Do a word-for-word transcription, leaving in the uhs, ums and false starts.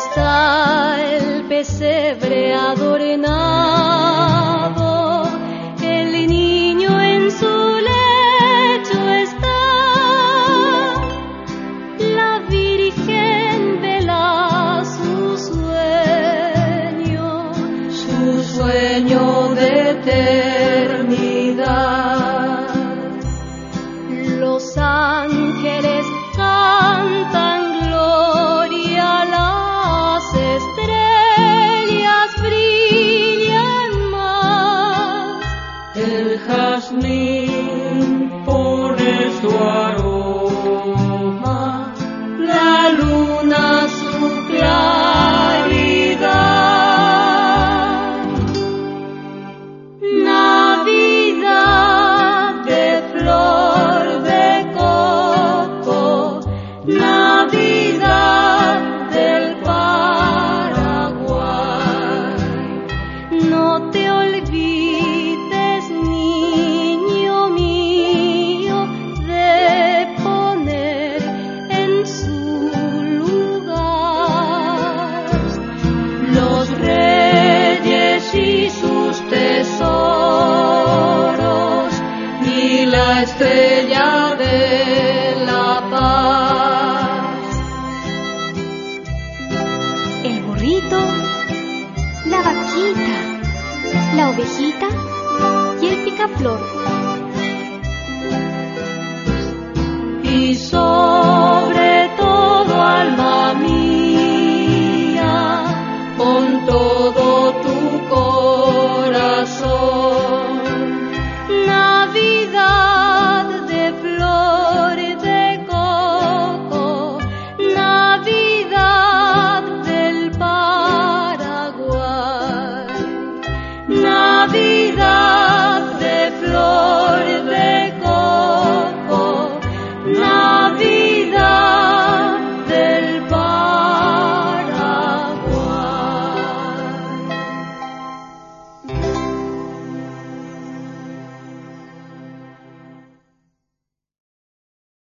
está el pesebre adornado, el niño en su lecho está, la Virgen vela su sueño, su sueño de eternidad. Los ángeles cantan gloria, las estrellas brillan más. El jazmín pone su aroma, La luna su claridad. Navidad de flor de coco, Navidad del Paraguay. No te olvides, niño mío, de poner en su lugar los reyes y sus tesoros y la estrella de la paz. El burrito, la vaquita, la ovejita y el picaflor. Y son